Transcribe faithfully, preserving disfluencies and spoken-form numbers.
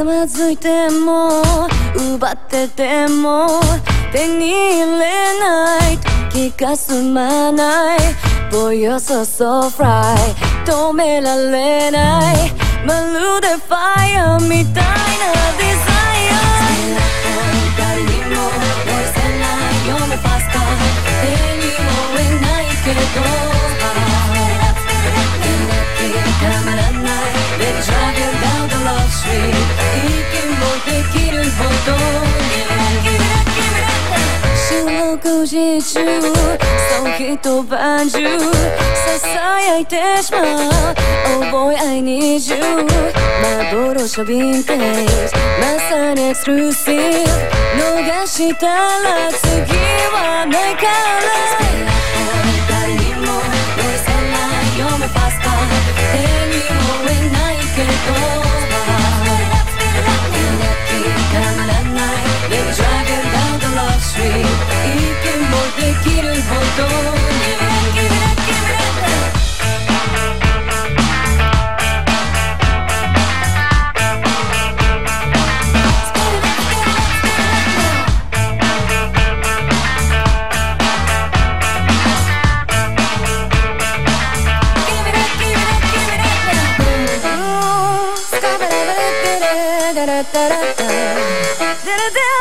まずいても奪ってても手に入れない気が済まない Boy you're so so fly 止められないまるでファイアみたいなデザイア誰にも寄せないよねファスタ手に負えないけどたまらない Let it drive you down the love street 息もできるほど四六時中そう一晩中囁いてしまう Oh boy I need you 幻のヴィンテージまさにエクスクルーシブ逃したら次はないから誰にも寄せないよねファスタ手に負えないけどたまらない Let me drive you down the love street 息もできるほどDa da da da da da da